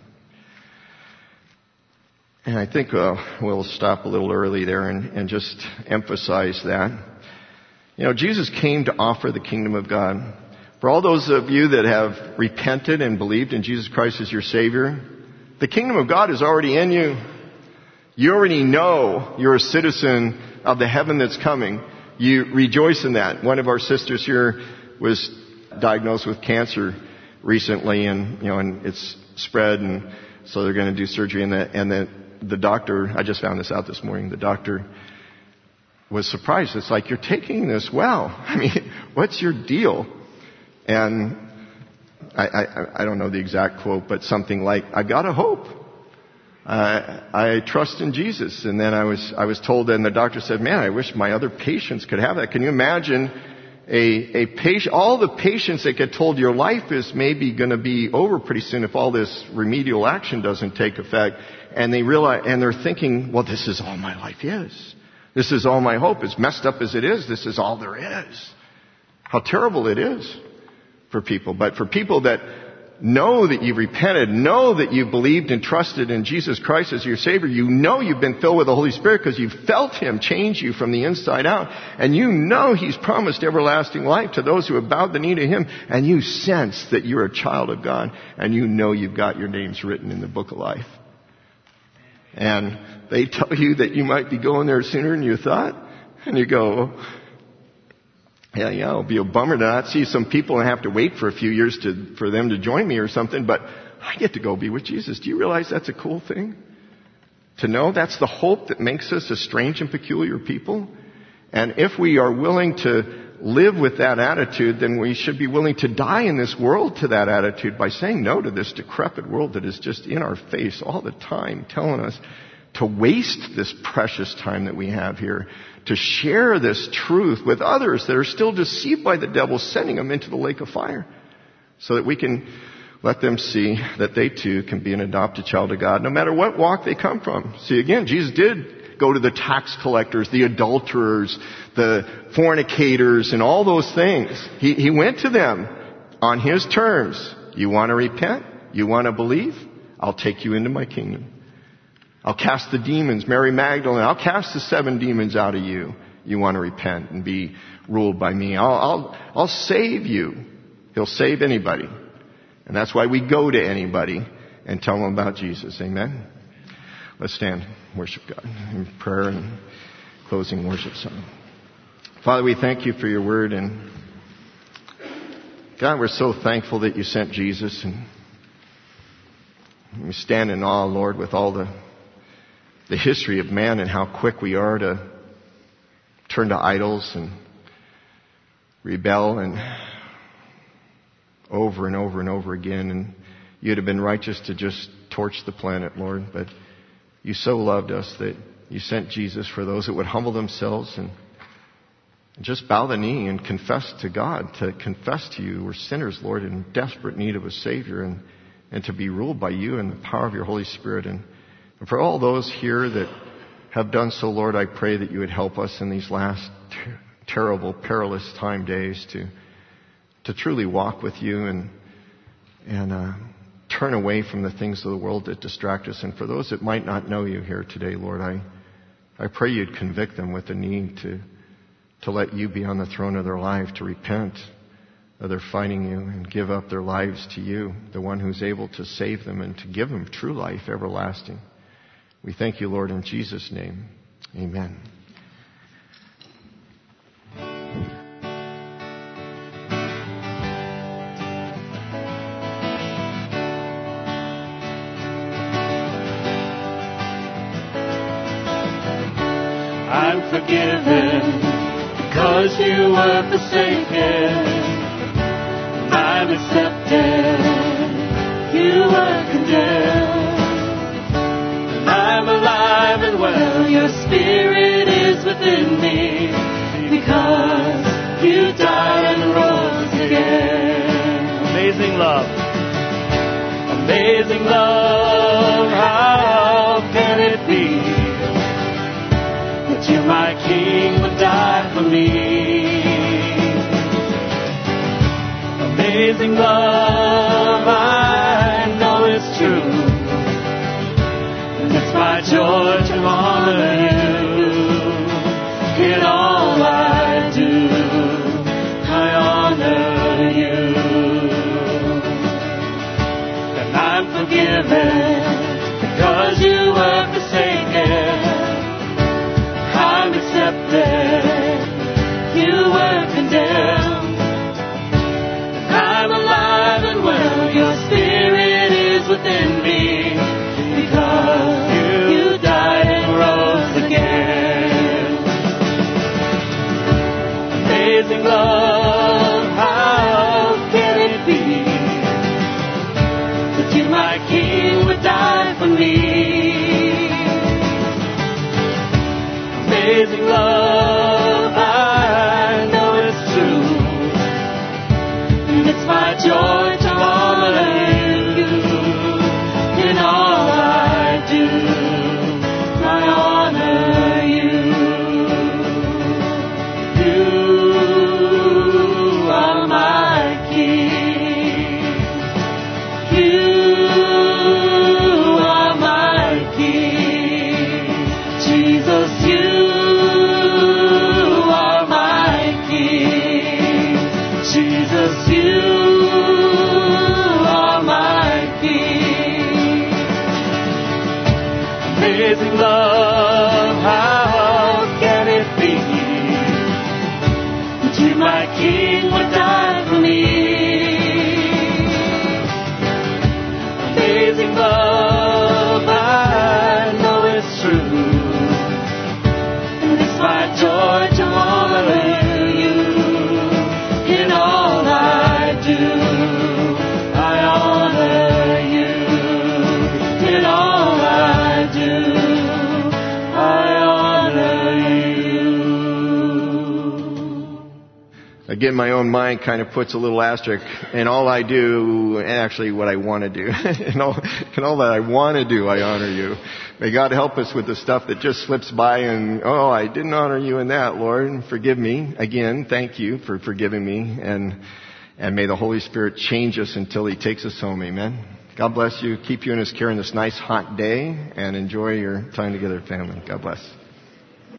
And I think uh, we'll stop a little early there and, and just emphasize that. You know, Jesus came to offer the kingdom of God. For all those of you that have repented and believed in Jesus Christ as your Savior, the kingdom of God is already in you. You already know you're a citizen of the heaven that's coming. You rejoice in that. One of our sisters here was diagnosed with cancer recently, and you know, and it's spread, and so they're going to do surgery. And the and the the doctor, I just found this out this morning. The doctor was surprised. It's like, you're taking this well. I mean, what's your deal? And I, I, I don't know the exact quote, but something like, I got a hope. Uh, I trust in Jesus. And then I was, I was told, and the doctor said, man, I wish my other patients could have that. Can you imagine a, a patient, all the patients that get told your life is maybe going to be over pretty soon if all this remedial action doesn't take effect. And they realize, and they're thinking, well, this is all my life is. This is all my hope. As messed up as it is, this is all there is. How terrible it is for people. But for people that know that you've repented, know that you've believed and trusted in Jesus Christ as your Savior, you know you've been filled with the Holy Spirit because you've felt Him change you from the inside out, and you know He's promised everlasting life to those who have bowed the knee to Him, and you sense that you're a child of God, and you know you've got your names written in the book of life. And they tell you that you might be going there sooner than you thought, and you go, yeah, yeah, it'll be a bummer to not see some people and have to wait for a few years to, for them to join me or something, but I get to go be with Jesus. Do you realize that's a cool thing? To know that's the hope that makes us a strange and peculiar people. And if we are willing to live with that attitude, then we should be willing to die in this world to that attitude by saying no to this decrepit world that is just in our face all the time, telling us to waste this precious time that we have here, to share this truth with others that are still deceived by the devil, sending them into the lake of fire, so that we can let them see that they too can be an adopted child of God, no matter what walk they come from. See, again, Jesus did go to the tax collectors, the adulterers, the fornicators, and all those things. He, he went to them on His terms. You want to repent? You want to believe? I'll take you into my kingdom. I'll cast the demons, Mary Magdalene. I'll cast the seven demons out of you. You want to repent and be ruled by me. I'll, I'll, I'll save you. He'll save anybody. And that's why we go to anybody and tell them about Jesus. Amen? Let's stand and worship God in prayer and closing worship song. Father, we thank you for your word. And God, we're so thankful that you sent Jesus. And we stand in awe, Lord, with all the, the history of man and how quick we are to turn to idols and rebel and over and over and over again. And you'd have been righteous to just torch the planet, Lord. But you so loved us that you sent Jesus for those that would humble themselves and just bow the knee and confess to God, to confess to you we're sinners, Lord, in desperate need of a Savior, and, and to be ruled by you and the power of your Holy Spirit. And, and for all those here that have done so, Lord, I pray that you would help us in these last ter- terrible, perilous time days to to truly walk with you and and uh, turn away from the things of the world that distract us. And for those that might not know you here today, Lord, I I pray you'd convict them with the need to to let you be on the throne of their life, to repent of their fighting you and give up their lives to you, the one who's able to save them and to give them true life, everlasting. We thank you, Lord, in Jesus' name. Amen. I'm forgiven because you were forsaken. I'm accepted. You were condemned. I'm alive and well. Your spirit is within me because you died and rose again. Amazing love. Amazing love. How can it be that you, my King, would die for me? Amazing love, I know it's true. It's my joy to honor you. In all I do, I honor you. And I'm forgiven because you were forsaken. I'm accepted. You were condemned. I'm alive and well. Your spirit is within me because you died and rose again. Amazing love, how can it be that you, my King, would die for me? Amazing love, I know it's true. And it's my joy to honor you. In all I do, I honor you. You are my King. You are my King. Jesus, you are my King. Jesus, you are my King. Amazing love, how can it be that you, my King, would die for me? Amazing love, I know it's true. And it's my joy to honor you. In all I do, I honor you. In all I do, I honor you. Again, my own mind kind of puts a little asterisk in all I do, and actually what I want to do. in, all, in all that I want to do, I honor you. May God help us with the stuff that just slips by and, oh, I didn't honor you in that, Lord. Forgive me. Again, thank you for forgiving me. And, and may the Holy Spirit change us until He takes us home. Amen. God bless you. Keep you in His care on this nice hot day, and enjoy your time together, family. God bless.